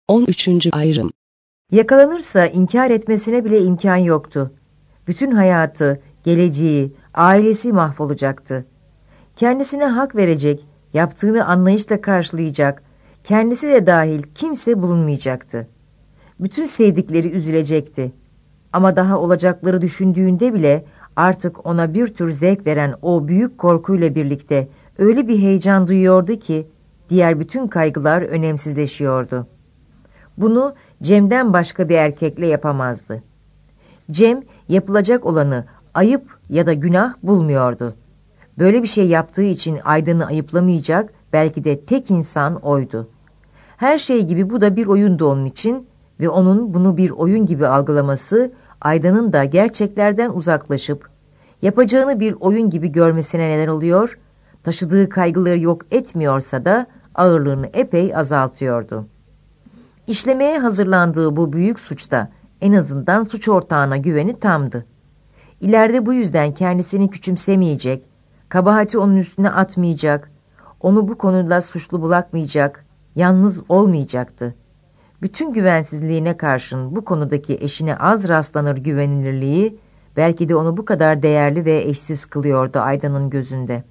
13. ayrım. Yakalanırsa inkar etmesine bile imkan yoktu. Bütün hayatı, geleceği, ailesi mahvolacaktı. Kendisine hak verecek, yaptığını anlayışla karşılayacak, kendisi de dahil kimse bulunmayacaktı. Bütün sevdikleri üzülecekti. Ama daha olacakları düşündüğünde bile artık ona bir tür zevk veren o büyük korkuyla birlikte öyle bir heyecan duyuyordu ki diğer bütün kaygılar önemsizleşiyordu. Bunu Cem'den başka bir erkekle yapamazdı. Cem yapılacak olanı ayıp ya da günah bulmuyordu. Böyle bir şey yaptığı için Aydan'ı ayıplamayacak belki de tek insan oydu. Her şey gibi bu da bir oyundu onun için ve onun bunu bir oyun gibi algılaması Aydan'ın da gerçeklerden uzaklaşıp yapacağını bir oyun gibi görmesine neden oluyor, taşıdığı kaygıları yok etmiyorsa da ağırlığını epey azaltıyordu. İşlemeye hazırlandığı bu büyük suçta en azından suç ortağına güveni tamdı. İleride bu yüzden kendisini küçümsemeyecek, kabahati onun üstüne atmayacak, onu bu konuda suçlu bırakmayacak, yalnız olmayacaktı. Bütün güvensizliğine karşın bu konudaki eşine az rastlanır güvenilirliği belki de onu bu kadar değerli ve eşsiz kılıyordu Aydan'ın gözünde.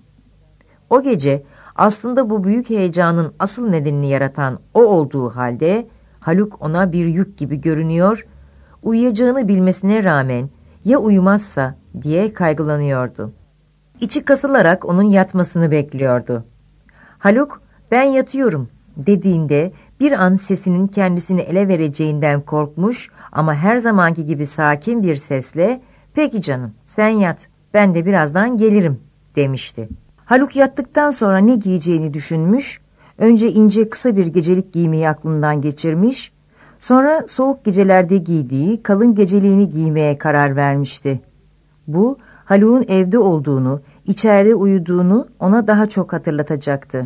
O gece aslında bu büyük heyecanın asıl nedenini yaratan o olduğu halde Haluk ona bir yük gibi görünüyor, uyuyacağını bilmesine rağmen ya uyumazsa diye kaygılanıyordu. İçi kasılarak onun yatmasını bekliyordu. Haluk, "Ben yatıyorum," dediğinde bir an sesinin kendisini ele vereceğinden korkmuş ama her zamanki gibi sakin bir sesle "Peki canım, sen yat, ben de birazdan gelirim," demişti. Haluk yattıktan sonra ne giyeceğini düşünmüş, önce ince kısa bir gecelik giymeyi aklından geçirmiş, sonra soğuk gecelerde giydiği kalın geceliğini giymeye karar vermişti. Bu, Haluk'un evde olduğunu, içeride uyuduğunu ona daha çok hatırlatacaktı.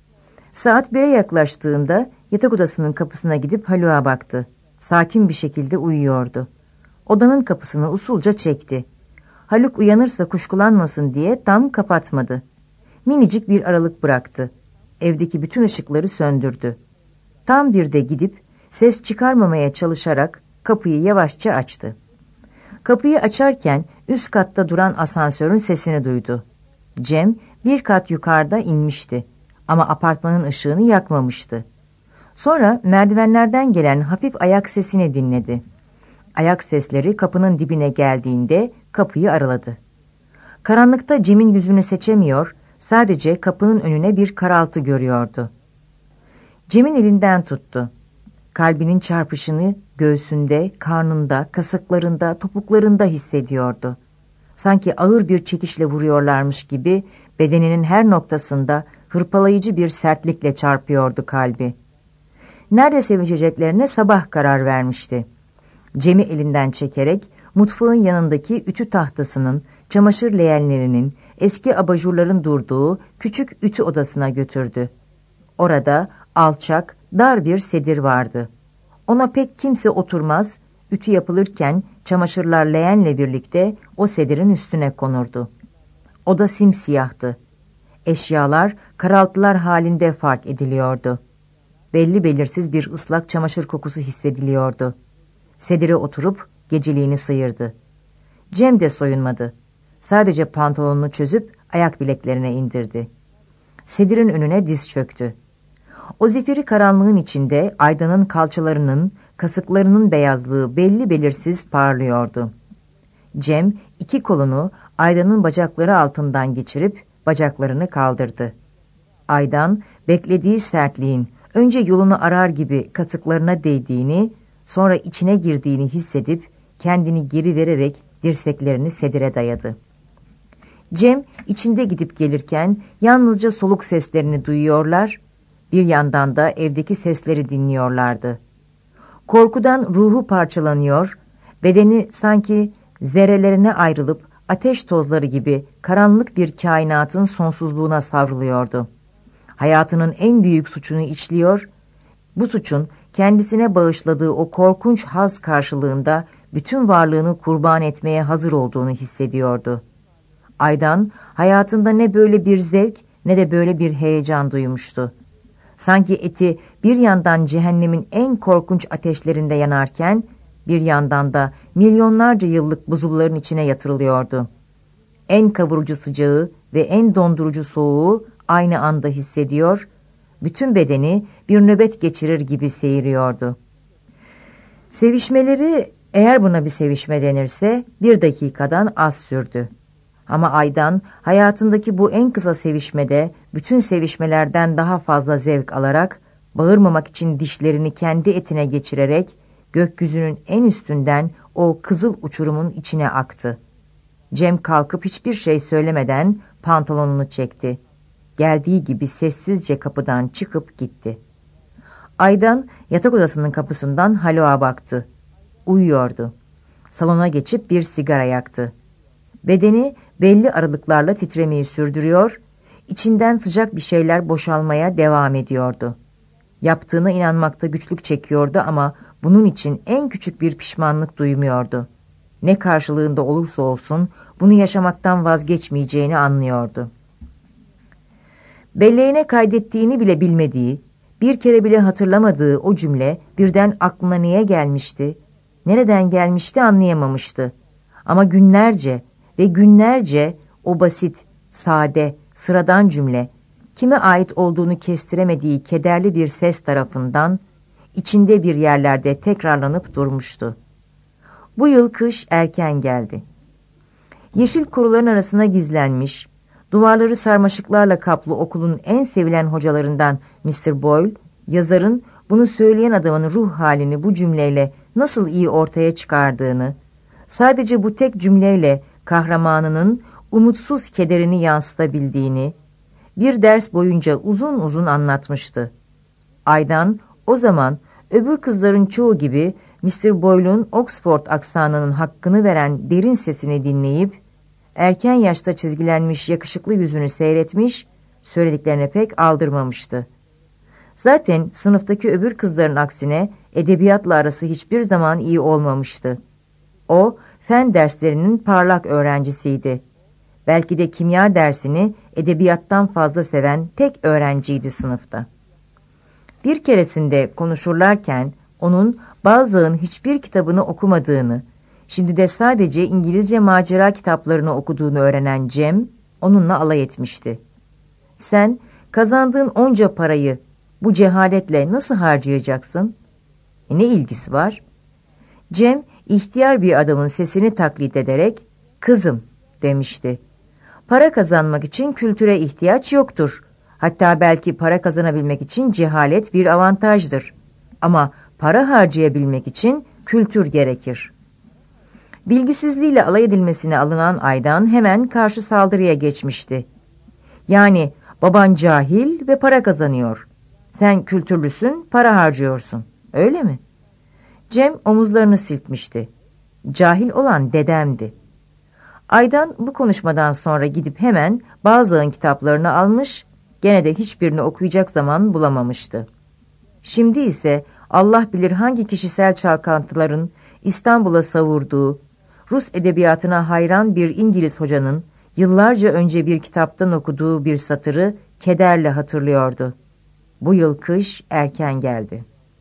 Saat 1'e yaklaştığında yatak odasının kapısına gidip Haluk'a baktı. Sakin bir şekilde uyuyordu. Odanın kapısını usulca çekti. Haluk uyanırsa kuşkulanmasın diye tam kapatmadı. Minicik bir aralık bıraktı. Evdeki bütün ışıkları söndürdü. Tam bir de gidip ses çıkarmamaya çalışarak kapıyı yavaşça açtı. Kapıyı açarken üst katta duran asansörün sesini duydu. Cem bir kat yukarıda inmişti ama apartmanın ışığını yakmamıştı. Sonra merdivenlerden gelen hafif ayak sesini dinledi. Ayak sesleri kapının dibine geldiğinde kapıyı araladı. Karanlıkta Cem'in yüzünü seçemiyor, sadece kapının önüne bir karaltı görüyordu. Cem'in elinden tuttu. Kalbinin çarpışını göğsünde, karnında, kasıklarında, topuklarında hissediyordu. Sanki ağır bir çekişle vuruyorlarmış gibi bedeninin her noktasında hırpalayıcı bir sertlikle çarpıyordu kalbi. Nerede sevişeceklerine sabah karar vermişti. Cem'i elinden çekerek mutfağın yanındaki ütü tahtasının, çamaşır leğenlerinin, eski abajurların durduğu küçük ütü odasına götürdü. Orada alçak, dar bir sedir vardı. Ona pek kimse oturmaz, ütü yapılırken çamaşırlar leğenle birlikte o sedirin üstüne konurdu. Oda simsiyahtı. Eşyalar karaltılar halinde fark ediliyordu. Belli belirsiz bir ıslak çamaşır kokusu hissediliyordu. Sedire oturup geceliğini sıyırdı. Cem de soyunmadı. Sadece pantolonunu çözüp ayak bileklerine indirdi. Sedirin önüne diz çöktü. O zifiri karanlığın içinde Aydan'ın kalçalarının, kasıklarının beyazlığı belli belirsiz parlıyordu. Cem iki kolunu Aydan'ın bacakları altından geçirip bacaklarını kaldırdı. Aydan beklediği sertliğin önce yolunu arar gibi kasıklarına değdiğini, sonra içine girdiğini hissedip kendini geri vererek dirseklerini sedire dayadı. Cem içinde gidip gelirken yalnızca soluk seslerini duyuyorlar, bir yandan da evdeki sesleri dinliyorlardı. Korkudan ruhu parçalanıyor, bedeni sanki zerrelerine ayrılıp ateş tozları gibi karanlık bir kainatın sonsuzluğuna savruluyordu. Hayatının en büyük suçunu işliyor, bu suçun kendisine bağışladığı o korkunç haz karşılığında bütün varlığını kurban etmeye hazır olduğunu hissediyordu. Aydan hayatında ne böyle bir zevk ne de böyle bir heyecan duymuştu. Sanki eti bir yandan cehennemin en korkunç ateşlerinde yanarken, bir yandan da milyonlarca yıllık buzulların içine yatırılıyordu. En kavurucu sıcağı ve en dondurucu soğuğu aynı anda hissediyor, bütün bedeni bir nöbet geçirir gibi seyiriyordu. Sevişmeleri, eğer buna bir sevişme denirse, 1 dakikadan az sürdü. Ama Aydan hayatındaki bu en kısa sevişmede bütün sevişmelerden daha fazla zevk alarak, bağırmamak için dişlerini kendi etine geçirerek gökyüzünün en üstünden o kızıl uçurumun içine aktı. Cem kalkıp hiçbir şey söylemeden pantolonunu çekti. Geldiği gibi sessizce kapıdan çıkıp gitti. Aydan yatak odasının kapısından Haluk'a baktı. Uyuyordu. Salona geçip bir sigara yaktı. Bedeni belli aralıklarla titremeyi sürdürüyor, içinden sıcak bir şeyler boşalmaya devam ediyordu. Yaptığına inanmakta güçlük çekiyordu ama bunun için en küçük bir pişmanlık duymuyordu. Ne karşılığında olursa olsun bunu yaşamaktan vazgeçmeyeceğini anlıyordu. Belleğine kaydettiğini bile bilmediği, bir kere bile hatırlamadığı o cümle birden aklına niye gelmişti, nereden gelmişti anlayamamıştı. Ama günlerce ve günlerce o basit, sade, sıradan cümle, kime ait olduğunu kestiremediği kederli bir ses tarafından içinde bir yerlerde tekrarlanıp durmuştu. Bu yıl kış erken geldi. Yeşil koruların arasına gizlenmiş, duvarları sarmaşıklarla kaplı okulun en sevilen hocalarından Mr. Boyle, yazarın bunu söyleyen adamın ruh halini bu cümleyle nasıl iyi ortaya çıkardığını, sadece bu tek cümleyle kahramanının umutsuz kederini yansıtabildiğini bir ders boyunca uzun uzun anlatmıştı. Aydan o zaman öbür kızların çoğu gibi Mr. Boyle'un Oxford aksanının hakkını veren derin sesini dinleyip erken yaşta çizgilenmiş yakışıklı yüzünü seyretmiş, söylediklerine pek aldırmamıştı. Zaten sınıftaki öbür kızların aksine edebiyatla arası hiçbir zaman iyi olmamıştı. O, fen derslerinin parlak öğrencisiydi. Belki de kimya dersini edebiyattan fazla seven tek öğrenciydi sınıfta. Bir keresinde konuşurlarken onun bazılarının hiçbir kitabını okumadığını, şimdi de sadece İngilizce macera kitaplarını okuduğunu öğrenen Cem onunla alay etmişti. Sen kazandığın onca parayı bu cehaletle nasıl harcayacaksın? Ne ilgisi var? Cem ihtiyar bir adamın sesini taklit ederek kızım demişti. Para kazanmak için kültüre ihtiyaç yoktur. Hatta belki para kazanabilmek için cehalet bir avantajdır. Ama para harcayabilmek için kültür gerekir. Bilgisizliğiyle alay edilmesine alınan Aydan hemen karşı saldırıya geçmişti. Yani baban cahil ve para kazanıyor. Sen kültürlüsün, para harcıyorsun. Öyle mi? Cem omuzlarını silkmişti. Cahil olan dedemdi. Aydan bu konuşmadan sonra gidip hemen bazılarının kitaplarını almış, gene de hiçbirini okuyacak zaman bulamamıştı. Şimdi ise Allah bilir hangi kişisel çalkantıların İstanbul'a savurduğu, Rus edebiyatına hayran bir İngiliz hocanın yıllarca önce bir kitaptan okuduğu bir satırı kederle hatırlıyordu. Bu yıl kış erken geldi.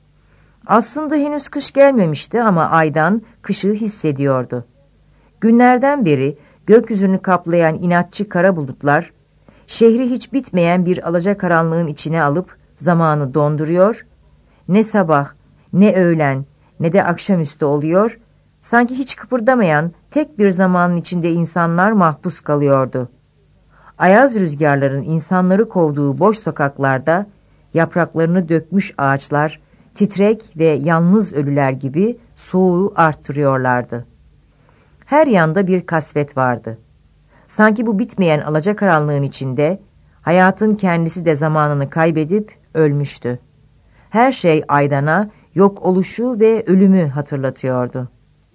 Aslında henüz kış gelmemişti ama Aydan kışı hissediyordu. Günlerden beri gökyüzünü kaplayan inatçı kara bulutlar, şehri hiç bitmeyen bir alacakaranlığın içine alıp zamanı donduruyor, ne sabah, ne öğlen, ne de akşamüstü oluyor, sanki hiç kıpırdamayan tek bir zamanın içinde insanlar mahpus kalıyordu. Ayaz rüzgarların insanları kovduğu boş sokaklarda, yapraklarını dökmüş ağaçlar, titrek ve yalnız ölüler gibi soğuğu arttırıyorlardı. Her yanda bir kasvet vardı. Sanki bu bitmeyen alacakaranlığın içinde hayatın kendisi de zamanını kaybedip ölmüştü. Her şey Aydan'a yok oluşu ve ölümü hatırlatıyordu.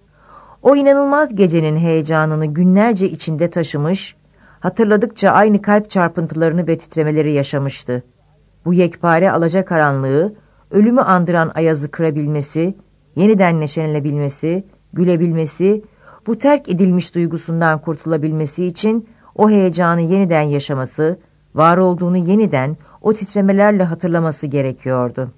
O inanılmaz gecenin heyecanını günlerce içinde taşımış, hatırladıkça aynı kalp çarpıntılarını ve titremeleri yaşamıştı. Bu yekpare alacakaranlığı, ölümü andıran ayazı kırabilmesi, yeniden neşelenebilmesi, gülebilmesi, bu terk edilmiş duygusundan kurtulabilmesi için o heyecanı yeniden yaşaması, var olduğunu yeniden o titremelerle hatırlaması gerekiyordu.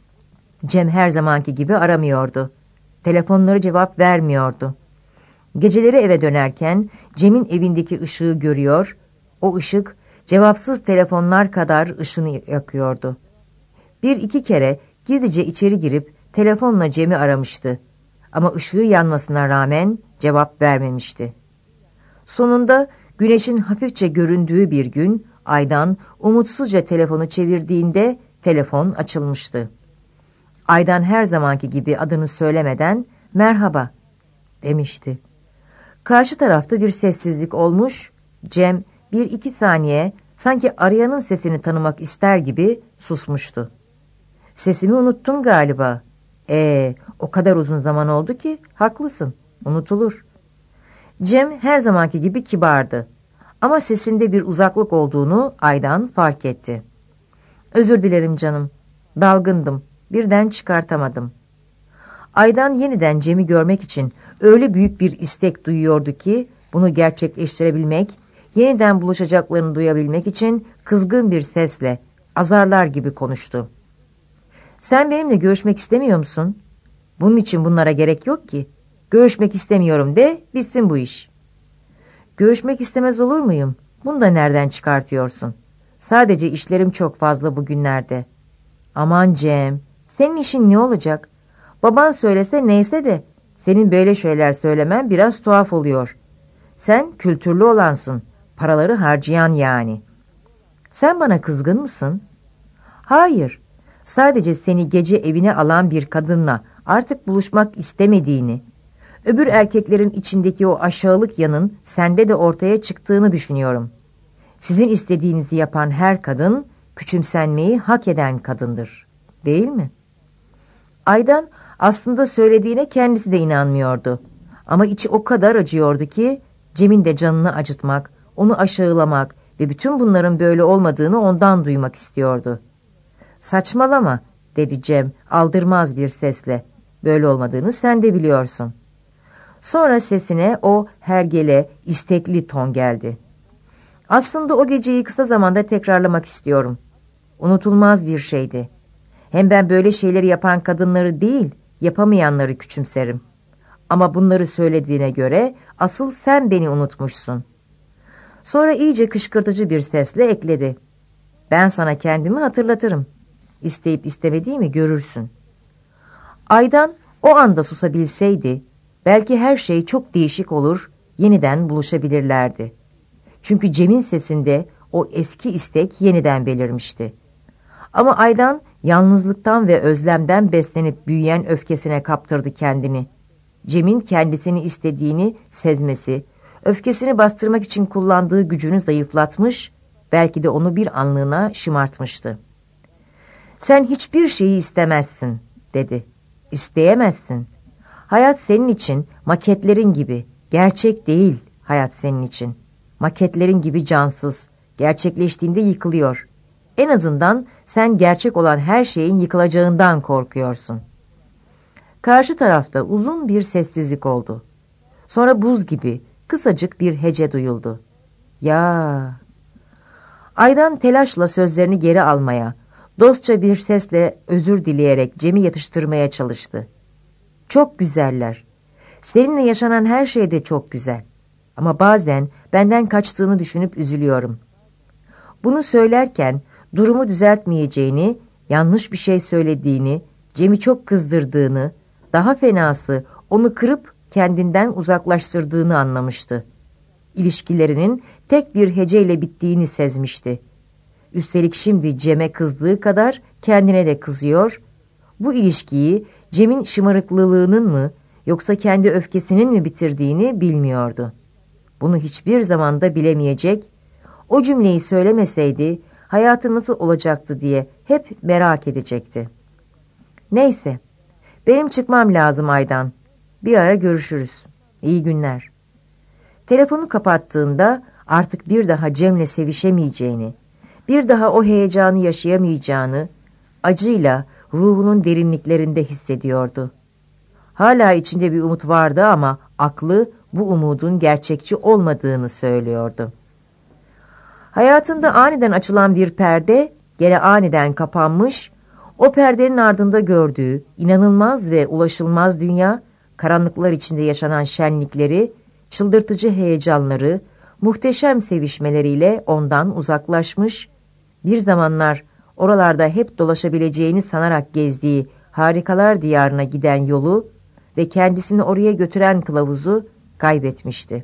Cem her zamanki gibi aramıyordu. Telefonları cevap vermiyordu. Geceleri eve dönerken Cem'in evindeki ışığı görüyor, o ışık cevapsız telefonlar kadar ışını yakıyordu. Bir iki kere gizlice içeri girip telefonla Cem'i aramıştı. Ama ışığı yanmasına rağmen cevap vermemişti. Sonunda güneşin hafifçe göründüğü bir gün Aydan umutsuzca telefonu çevirdiğinde telefon açılmıştı. Aydan her zamanki gibi adını söylemeden "Merhaba" demişti. Karşı tarafta bir sessizlik olmuş, Cem 1-2 saniye sanki arayanın sesini tanımak ister gibi susmuştu. "Sesimi unuttun galiba." O kadar uzun zaman oldu ki haklısın, unutulur." Cem her zamanki gibi kibardı. Ama sesinde bir uzaklık olduğunu Aydan fark etti. "Özür dilerim canım, dalgındım, birden çıkartamadım." Aydan yeniden Cem'i görmek için öyle büyük bir istek duyuyordu ki bunu gerçekleştirebilmek, yeniden buluşacaklarını duyabilmek için kızgın bir sesle azarlar gibi konuştu. "Sen benimle görüşmek istemiyor musun? Bunun için bunlara gerek yok ki. Görüşmek istemiyorum de, bitsin bu iş." "Görüşmek istemez olur muyum? Bunu da nereden çıkartıyorsun? Sadece işlerim çok fazla bugünlerde." "Aman Cem, senin işin ne olacak? Baban söylese neyse de senin böyle şeyler söylemen biraz tuhaf oluyor. Sen kültürlü olansın, paraları harcayan yani." "Sen bana kızgın mısın?" "Hayır, sadece seni gece evine alan bir kadınla artık buluşmak istemediğini, öbür erkeklerin içindeki o aşağılık yanın sende de ortaya çıktığını düşünüyorum. Sizin istediğinizi yapan her kadın küçümsenmeyi hak eden kadındır, değil mi?" Aydan aslında söylediğine kendisi de inanmıyordu. Ama içi o kadar acıyordu ki Cem'in de canını acıtmak, onu aşağılamak ve bütün bunların böyle olmadığını ondan duymak istiyordu. "Saçmalama," dedi Cem aldırmaz bir sesle. "Böyle olmadığını sen de biliyorsun." Sonra sesine o hergele, istekli ton geldi. "Aslında o geceyi kısa zamanda tekrarlamak istiyorum. Unutulmaz bir şeydi. Hem ben böyle şeyleri yapan kadınları değil, yapamayanları küçümserim. Ama bunları söylediğine göre asıl sen beni unutmuşsun." Sonra iyice kışkırtıcı bir sesle ekledi. "Ben sana kendimi hatırlatırım. İsteyip istemediğimi görürsün." Aydan o anda susabilseydi, belki her şey çok değişik olur, yeniden buluşabilirlerdi. Çünkü Cem'in sesinde o eski istek yeniden belirmişti. Ama Aydan yalnızlıktan ve özlemden beslenip büyüyen öfkesine kaptırdı kendini. Cem'in kendisini istediğini sezmesi, öfkesini bastırmak için kullandığı gücünü zayıflatmış, belki de onu bir anlığına şımartmıştı. "Sen hiçbir şeyi istemezsin," dedi. "İsteyemezsin. Hayat senin için maketlerin gibi, gerçek değil hayat senin için. Maketlerin gibi cansız, gerçekleştiğinde yıkılıyor. En azından sen gerçek olan her şeyin yıkılacağından korkuyorsun." Karşı tarafta uzun bir sessizlik oldu. Sonra buz gibi kısacık bir hece duyuldu. "Ya." Aydan telaşla sözlerini geri almaya, dostça bir sesle özür dileyerek Cem'i yatıştırmaya çalıştı. "Çok güzeller. Seninle yaşanan her şey de çok güzel. Ama bazen benden kaçtığını düşünüp üzülüyorum." Bunu söylerken durumu düzeltmeyeceğini, yanlış bir şey söylediğini, Cem'i çok kızdırdığını, daha fenası onu kırıp kendinden uzaklaştırdığını anlamıştı. İlişkilerinin tek bir heceyle bittiğini sezmişti. Üstelik şimdi Cem'e kızdığı kadar kendine de kızıyor. Bu ilişkiyi Cem'in şımarıklılığının mı yoksa kendi öfkesinin mi bitirdiğini bilmiyordu. Bunu hiçbir zaman da bilemeyecek, o cümleyi söylemeseydi hayatı nasıl olacaktı diye hep merak edecekti. "Neyse, benim çıkmam lazım Aydan. Bir ara görüşürüz. İyi günler." Telefonu kapattığında artık bir daha Cem'le sevişemeyeceğini, bir daha o heyecanı yaşayamayacağını acıyla ruhunun derinliklerinde hissediyordu. Hala içinde bir umut vardı ama aklı bu umudun gerçekçi olmadığını söylüyordu. Hayatında aniden açılan bir perde gene aniden kapanmış, o perdenin ardında gördüğü inanılmaz ve ulaşılmaz dünya, karanlıklar içinde yaşanan şenlikleri, çıldırtıcı heyecanları, muhteşem sevişmeleriyle ondan uzaklaşmış, bir zamanlar oralarda hep dolaşabileceğini sanarak gezdiği harikalar diyarına giden yolu ve kendisini oraya götüren kılavuzu kaybetmişti.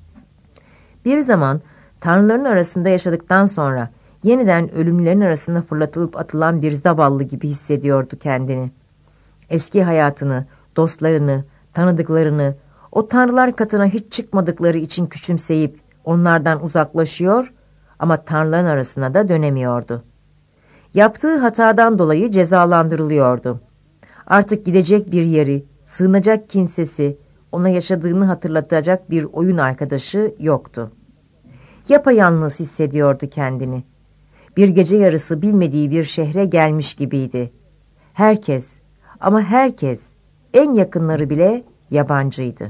Bir zaman tanrıların arasında yaşadıktan sonra yeniden ölümlerin arasında fırlatılıp atılan bir zavallı gibi hissediyordu kendini. Eski hayatını, dostlarını, tanıdıklarını, o tanrılar katına hiç çıkmadıkları için küçümseyip onlardan uzaklaşıyor ama tanrıların arasına da dönemiyordu. Yaptığı hatadan dolayı cezalandırılıyordu. Artık gidecek bir yeri, sığınacak kimsesi, ona yaşadığını hatırlatacak bir oyun arkadaşı yoktu. Yapayalnız hissediyordu kendini. Bir gece yarısı bilmediği bir şehre gelmiş gibiydi. Herkes, ama herkes, en yakınları bile yabancıydı.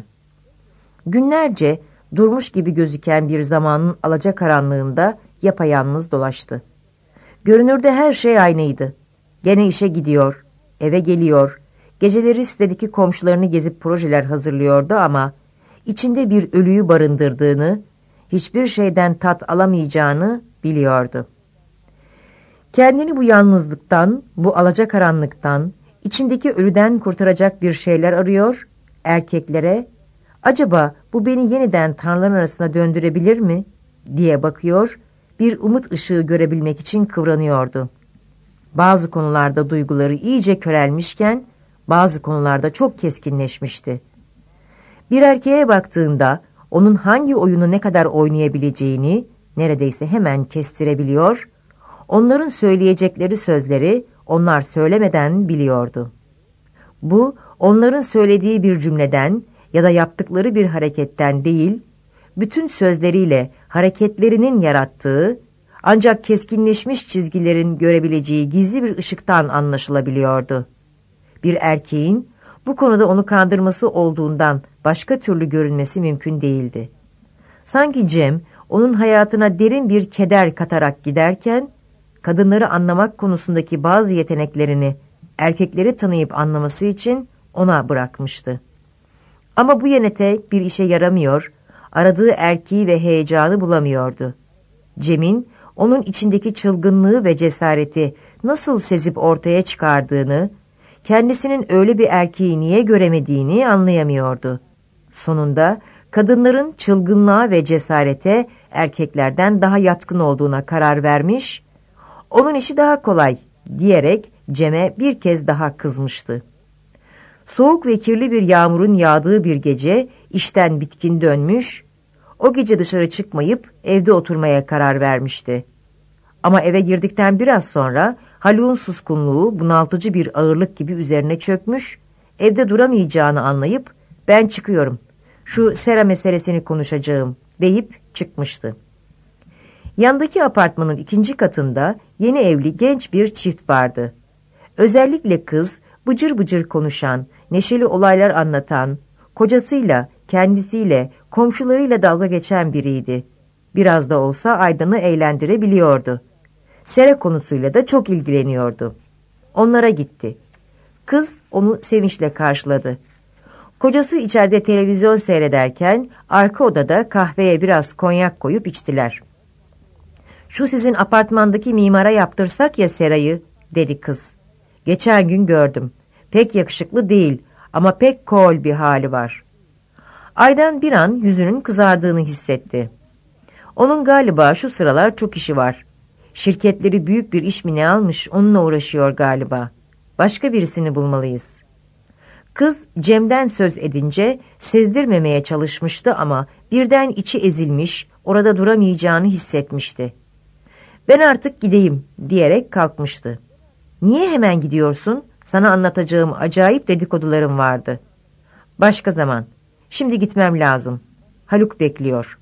Günlerce durmuş gibi gözüken bir zamanın alacakaranlığında yapayalnız dolaştı. Görünürde her şey aynıydı. Gene işe gidiyor, eve geliyor, geceleri sitedeki komşularını gezip projeler hazırlıyordu ama içinde bir ölüyü barındırdığını, hiçbir şeyden tat alamayacağını biliyordu. Kendini bu yalnızlıktan, bu alacakaranlıktan, içindeki ölüden kurtaracak bir şeyler arıyor, erkeklere, acaba bu beni yeniden tanrıların arasına döndürebilir mi diye bakıyor, bir umut ışığı görebilmek için kıvranıyordu. Bazı konularda duyguları iyice körelmişken, bazı konularda çok keskinleşmişti. Bir erkeğe baktığında, onun hangi oyunu ne kadar oynayabileceğini neredeyse hemen kestirebiliyor, onların söyleyecekleri sözleri onlar söylemeden biliyordu. Bu, onların söylediği bir cümleden ya da yaptıkları bir hareketten değil, bütün sözleriyle hareketlerinin yarattığı, ancak keskinleşmiş çizgilerin görebileceği gizli bir ışıktan anlaşılabiliyordu. Bir erkeğin bu konuda onu kandırması olduğundan başka türlü görünmesi mümkün değildi. Sanki Cem, onun hayatına derin bir keder katarak giderken, kadınları anlamak konusundaki bazı yeteneklerini erkekleri tanıyıp anlaması için ona bırakmıştı. Ama bu yetenek bir işe yaramıyor, aradığı erkeği ve heyecanı bulamıyordu. Cem'in onun içindeki çılgınlığı ve cesareti nasıl sezip ortaya çıkardığını, kendisinin öyle bir erkeği niye göremediğini anlayamıyordu. Sonunda kadınların çılgınlığa ve cesarete erkeklerden daha yatkın olduğuna karar vermiş, onun işi daha kolay diyerek Cem'e bir kez daha kızmıştı. Soğuk ve kirli bir yağmurun yağdığı bir gece işten bitkin dönmüş, o gece dışarı çıkmayıp evde oturmaya karar vermişti. Ama eve girdikten biraz sonra Haluk'un suskunluğu bunaltıcı bir ağırlık gibi üzerine çökmüş, evde duramayacağını anlayıp ben çıkıyorum, şu sera meselesini konuşacağım deyip çıkmıştı. Yandaki apartmanın 2. katında yeni evli genç bir çift vardı. Özellikle kız bıcır bıcır konuşan, neşeli olaylar anlatan, kocasıyla, kendisiyle, komşularıyla dalga geçen biriydi. Biraz da olsa Aydan'ı eğlendirebiliyordu. Sera konusuyla da çok ilgileniyordu. Onlara gitti. Kız onu sevinçle karşıladı. Kocası içeride televizyon seyrederken arka odada kahveye biraz konyak koyup içtiler. "Şu sizin apartmandaki mimara yaptırsak ya serayı," dedi kız. "Geçen gün gördüm. Pek yakışıklı değil ama pek cool bir hali var." Aydan bir an yüzünün kızardığını hissetti. Onun galiba şu sıralar çok işi var. Şirketleri büyük bir iş mi ne almış, onunla uğraşıyor galiba. Başka birisini bulmalıyız. Kız Cem'den söz edince sezdirmemeye çalışmıştı ama birden içi ezilmiş, orada duramayacağını hissetmişti. "Ben artık gideyim," diyerek kalkmıştı. "Niye hemen gidiyorsun? Sana anlatacağım acayip dedikodularım vardı." "Başka zaman. Şimdi gitmem lazım. Haluk bekliyor."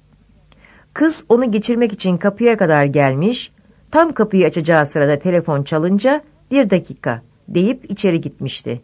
Kız onu geçirmek için kapıya kadar gelmiş, tam kapıyı açacağı sırada telefon çalınca "1 dakika" deyip içeri gitmişti.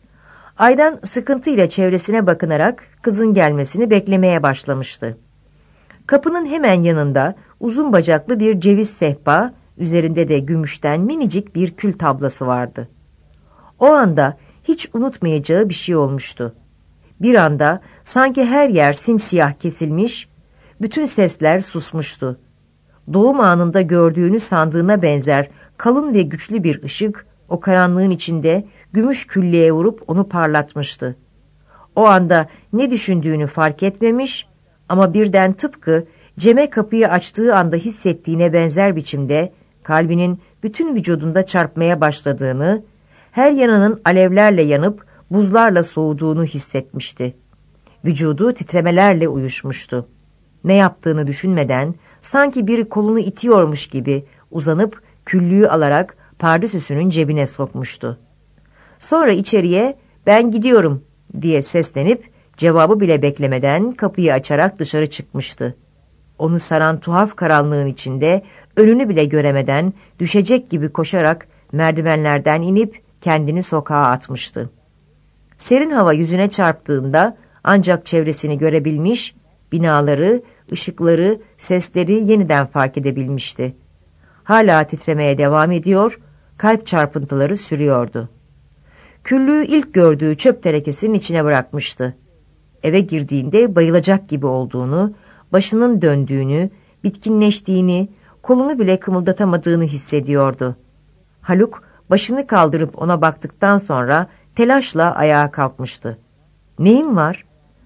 Aydan sıkıntıyla çevresine bakınarak kızın gelmesini beklemeye başlamıştı. Kapının hemen yanında uzun bacaklı bir ceviz sehpa Üzerinde de gümüşten minicik bir kül tablası vardı. O anda hiç unutmayacağı bir şey olmuştu. Bir anda sanki her yer simsiyah kesilmiş, bütün sesler susmuştu. Doğum anında gördüğünü sandığına benzer kalın ve güçlü bir ışık o karanlığın içinde gümüş küllüğe vurup onu parlatmıştı. O anda ne düşündüğünü fark etmemiş ama birden tıpkı Cem'e kapıyı açtığı anda hissettiğine benzer biçimde kalbinin bütün vücudunda çarpmaya başladığını, her yanının alevlerle yanıp buzlarla soğuduğunu hissetmişti. Vücudu titremelerle uyuşmuştu. Ne yaptığını düşünmeden sanki biri kolunu itiyormuş gibi uzanıp küllüğü alarak pardösüsünün cebine sokmuştu. Sonra içeriye "Ben gidiyorum" diye seslenip cevabı bile beklemeden kapıyı açarak dışarı çıkmıştı. Onu saran tuhaf karanlığın içinde önünü bile göremeden düşecek gibi koşarak merdivenlerden inip kendini sokağa atmıştı. Serin hava yüzüne çarptığında ancak çevresini görebilmiş, binaları, ışıkları, sesleri yeniden fark edebilmişti. Hala titremeye devam ediyor, kalp çarpıntıları sürüyordu. Küllüğü ilk gördüğü çöp tenekesinin içine bırakmıştı. Eve girdiğinde bayılacak gibi olduğunu, başının döndüğünü, bitkinleştiğini, kolunu bile kımıldatamadığını hissediyordu. Haluk başını kaldırıp ona baktıktan sonra telaşla ayağa kalkmıştı. "Neyin var?"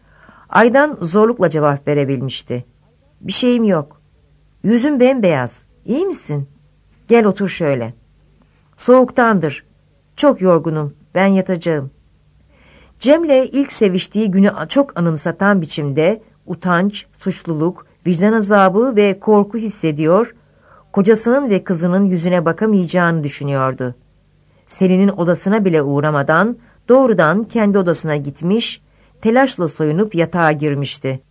Aydan zorlukla cevap verebilmişti. "Bir şeyim yok." "Yüzün bembeyaz. İyi misin? Gel otur şöyle." "Soğuktandır. Çok yorgunum. Ben yatacağım." Cem'le ilk seviştiği günü çok anımsatan biçimde utanç, suçluluk, vicdan azabı ve korku hissediyor, kocasının ve kızının yüzüne bakamayacağını düşünüyordu. Selin'in odasına bile uğramadan doğrudan kendi odasına gitmiş, telaşla soyunup yatağa girmişti.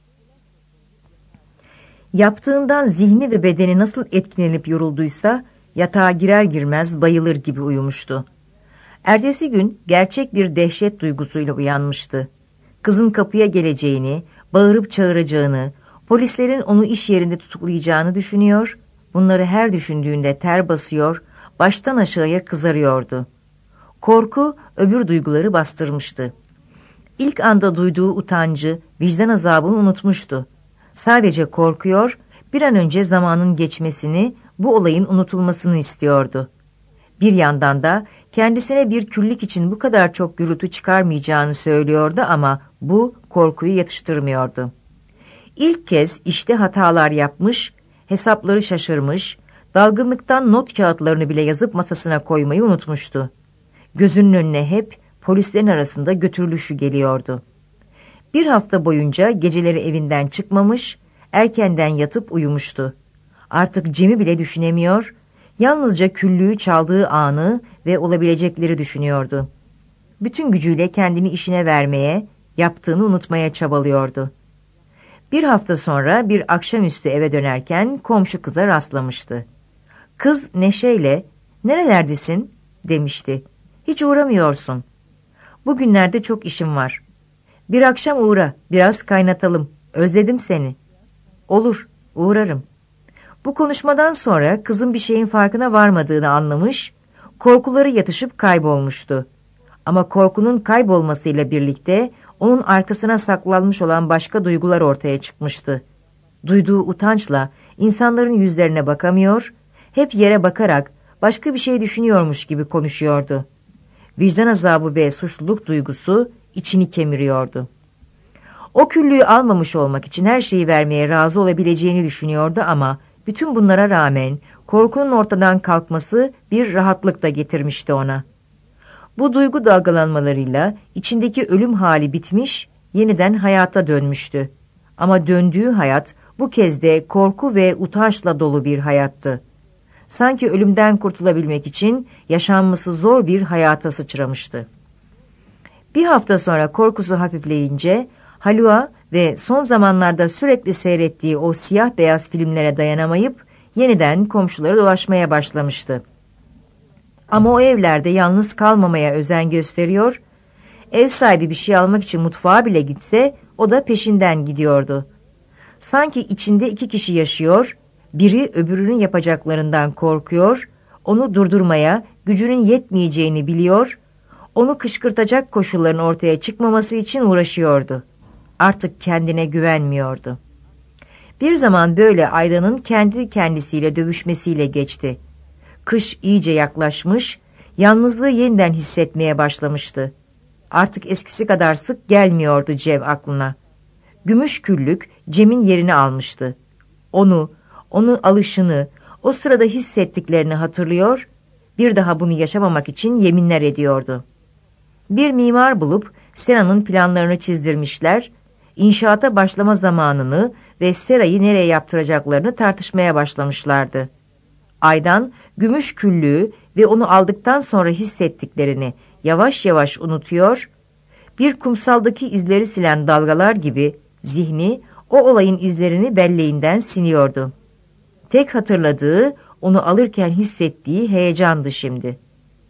Yaptığından zihni ve bedeni nasıl etkilenip yorulduysa yatağa girer girmez bayılır gibi uyumuştu. Ertesi gün gerçek bir dehşet duygusuyla uyanmıştı. Kızın kapıya geleceğini, bağırıp çağıracağını, polislerin onu iş yerinde tutuklayacağını düşünüyor, bunları her düşündüğünde ter basıyor, baştan aşağıya kızarıyordu. Korku öbür duyguları bastırmıştı. İlk anda duyduğu utancı, vicdan azabını unutmuştu. Sadece korkuyor, bir an önce zamanın geçmesini, bu olayın unutulmasını istiyordu. Bir yandan da kendisine bir küllük için bu kadar çok gürültü çıkarmayacağını söylüyordu ama bu korkuyu yatıştırmıyordu. İlk kez işte hatalar yapmış, hesapları şaşırmış, dalgınlıktan not kağıtlarını bile yazıp masasına koymayı unutmuştu. Gözünün önüne hep polislerin arasında götürülüşü geliyordu. Bir hafta boyunca geceleri evinden çıkmamış, erkenden yatıp uyumuştu. Artık Cem'i bile düşünemiyor, yalnızca küllüğü çaldığı anı ve olabilecekleri düşünüyordu. Bütün gücüyle kendini işine vermeye, yaptığını unutmaya çabalıyordu. Bir hafta sonra bir akşamüstü eve dönerken komşu kıza rastlamıştı. Kız neşeyle "Nerelerdesin?" demişti. "Hiç uğramıyorsun." "Bugünlerde çok işim var." "Bir akşam uğra, biraz kaynatalım. Özledim seni." "Olur, uğrarım." Bu konuşmadan sonra kızın bir şeyin farkına varmadığını anlamış, korkuları yatışıp kaybolmuştu. Ama korkunun kaybolmasıyla birlikte onun arkasına saklanmış olan başka duygular ortaya çıkmıştı. Duyduğu utançla insanların yüzlerine bakamıyor, hep yere bakarak başka bir şey düşünüyormuş gibi konuşuyordu. Vicdan azabı ve suçluluk duygusu içini kemiriyordu. O küllüğü almamış olmak için her şeyi vermeye razı olabileceğini düşünüyordu ama bütün bunlara rağmen korkunun ortadan kalkması bir rahatlık da getirmişti ona. Bu duygu dalgalanmalarıyla içindeki ölüm hali bitmiş, yeniden hayata dönmüştü. Ama döndüğü hayat bu kez de korku ve utançla dolu bir hayattı. Sanki ölümden kurtulabilmek için yaşanması zor bir hayata sıçramıştı. Bir hafta sonra korkusu hafifleyince Haluk'a ve son zamanlarda sürekli seyrettiği o siyah beyaz filmlere dayanamayıp yeniden komşuları dolaşmaya başlamıştı. Ama o evlerde yalnız kalmamaya özen gösteriyor, ev sahibi bir şey almak için mutfağa bile gitse o da peşinden gidiyordu. Sanki içinde iki kişi yaşıyor, Biri öbürünün yapacaklarından korkuyor, onu durdurmaya gücünün yetmeyeceğini biliyor, onu kışkırtacak koşulların ortaya çıkmaması için uğraşıyordu. Artık kendine güvenmiyordu. Bir zaman böyle Aydan'ın kendi kendisiyle dövüşmesiyle geçti. Kış iyice yaklaşmış, yalnızlığı yeniden hissetmeye başlamıştı. Artık eskisi kadar sık gelmiyordu Cev aklına. Gümüş küllük Cem'in yerini almıştı. Onun alışını, o sırada hissettiklerini hatırlıyor, bir daha bunu yaşamamak için yeminler ediyordu. Bir mimar bulup Sera'nın planlarını çizdirmişler, inşaata başlama zamanını ve serayı nereye yaptıracaklarını tartışmaya başlamışlardı. Aydan, gümüş küllüğü ve onu aldıktan sonra hissettiklerini yavaş yavaş unutuyor, bir kumsaldaki izleri silen dalgalar gibi zihni o olayın izlerini belleğinden siliyordu. Tek hatırladığı, onu alırken hissettiği heyecandı şimdi.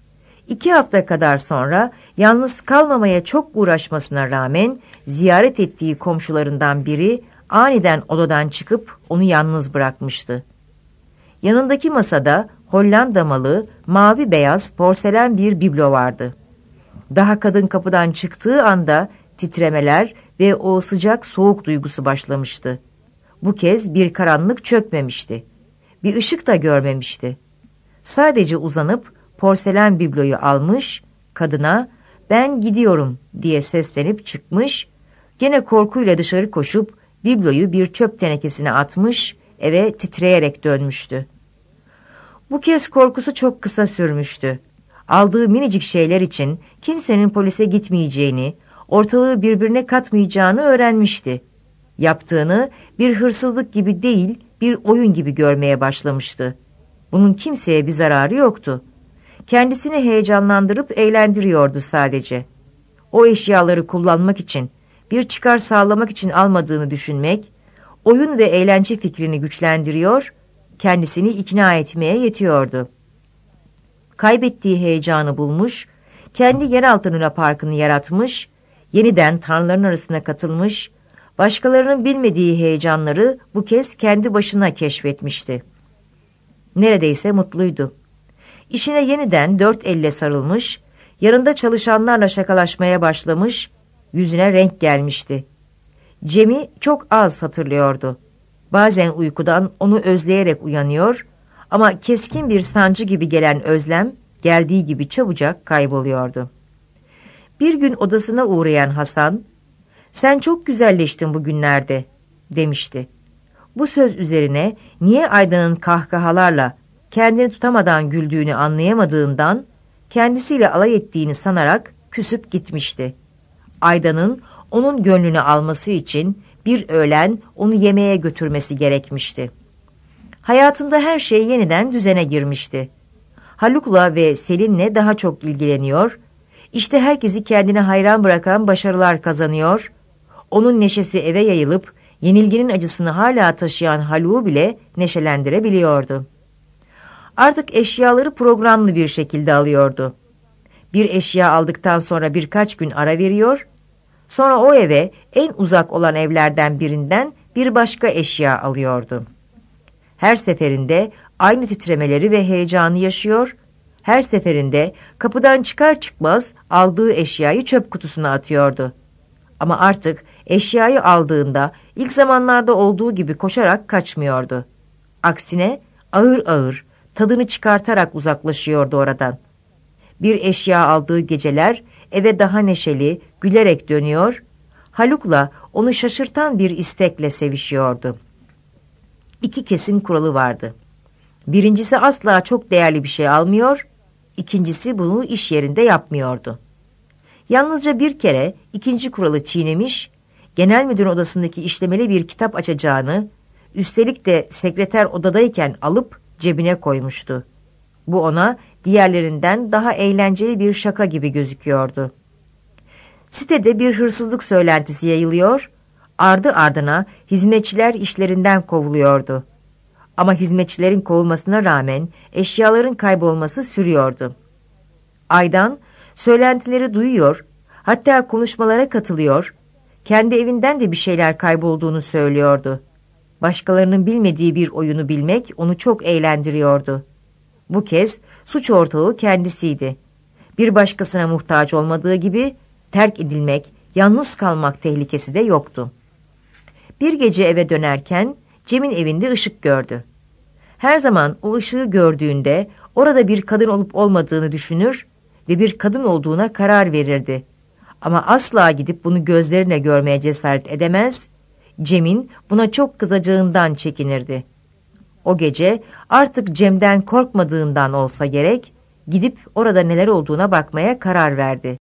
2 hafta kadar sonra yalnız kalmamaya çok uğraşmasına rağmen ziyaret ettiği komşularından biri aniden odadan çıkıp onu yalnız bırakmıştı. Yanındaki masada Hollanda malı mavi beyaz porselen bir biblo vardı. Daha kadın kapıdan çıktığı anda titremeler ve o sıcak soğuk duygusu başlamıştı. Bu kez bir karanlık çökmemişti. Bir ışık da görmemişti. Sadece uzanıp porselen bibloyu almış, kadına "Ben gidiyorum" diye seslenip çıkmış, gene korkuyla dışarı koşup bibloyu bir çöp tenekesine atmış, eve titreyerek dönmüştü. Bu kez korkusu çok kısa sürmüştü. Aldığı minicik şeyler için kimsenin polise gitmeyeceğini, ortalığı birbirine katmayacağını öğrenmişti. Yaptığını bir hırsızlık gibi değil, bir oyun gibi görmeye başlamıştı. Bunun kimseye bir zararı yoktu. Kendisini heyecanlandırıp eğlendiriyordu sadece. O eşyaları kullanmak için, bir çıkar sağlamak için almadığını düşünmek, oyun ve eğlence fikrini güçlendiriyor, kendisini ikna etmeye yetiyordu. Kaybettiği heyecanı bulmuş, kendi yeraltı Luna Parkı'nı yaratmış, yeniden tanrıların arasına katılmış, başkalarının bilmediği heyecanları bu kez kendi başına keşfetmişti. Neredeyse mutluydu. İşine yeniden 4 elle sarılmış, yanında çalışanlarla şakalaşmaya başlamış, yüzüne renk gelmişti. Cem'i çok az hatırlıyordu. Bazen uykudan onu özleyerek uyanıyor ama keskin bir sancı gibi gelen özlem geldiği gibi çabucak kayboluyordu. Bir gün odasına uğrayan Hasan, "Sen çok güzelleştin bugünlerde" demişti. Bu söz üzerine niye Aydan'ın kahkahalarla kendini tutamadan güldüğünü anlayamadığından kendisiyle alay ettiğini sanarak küsüp gitmişti. Aydan'ın onun gönlünü alması için bir öğlen onu yemeğe götürmesi gerekmişti. Hayatında her şey yeniden düzene girmişti. Haluk'la ve Selin'le daha çok ilgileniyor, işte herkesi kendine hayran bırakan başarılar kazanıyor, onun neşesi eve yayılıp yenilginin acısını hala taşıyan Haluk'u bile neşelendirebiliyordu. Artık eşyaları programlı bir şekilde alıyordu. Bir eşya aldıktan sonra birkaç gün ara veriyor, sonra o eve en uzak olan evlerden birinden bir başka eşya alıyordu. Her seferinde aynı titremeleri ve heyecanı yaşıyor, her seferinde kapıdan çıkar çıkmaz aldığı eşyayı çöp kutusuna atıyordu. Ama artık eşyayı aldığında ilk zamanlarda olduğu gibi koşarak kaçmıyordu. Aksine ağır ağır, tadını çıkartarak uzaklaşıyordu oradan. Bir eşya aldığı geceler eve daha neşeli, gülerek dönüyor, Haluk'la onu şaşırtan bir istekle sevişiyordu. 2 kesin kuralı vardı. Birincisi asla çok değerli bir şey almıyor, ikincisi bunu iş yerinde yapmıyordu. Yalnızca bir kere 2. kuralı çiğnemiş, genel müdürün odasındaki işlemeli bir kitap açacağını, üstelik de sekreter odadayken alıp cebine koymuştu. Bu ona diğerlerinden daha eğlenceli bir şaka gibi gözüküyordu. Sitede bir hırsızlık söylentisi yayılıyor, ardı ardına hizmetçiler işlerinden kovuluyordu. Ama hizmetçilerin kovulmasına rağmen eşyaların kaybolması sürüyordu. Aydan söylentileri duyuyor, hatta konuşmalara katılıyor, kendi evinden de bir şeyler kaybolduğunu söylüyordu. Başkalarının bilmediği bir oyunu bilmek onu çok eğlendiriyordu. Bu kez suç ortağı kendisiydi. Bir başkasına muhtaç olmadığı gibi terk edilmek, yalnız kalmak tehlikesi de yoktu. Bir gece eve dönerken Cem'in evinde ışık gördü. Her zaman o ışığı gördüğünde orada bir kadın olup olmadığını düşünür ve bir kadın olduğuna karar verirdi. Ama asla gidip bunu gözlerine görmeye cesaret edemez, Cem'in buna çok kızacağından çekinirdi. O gece artık Cem'den korkmadığından olsa gerek, gidip orada neler olduğuna bakmaya karar verdi.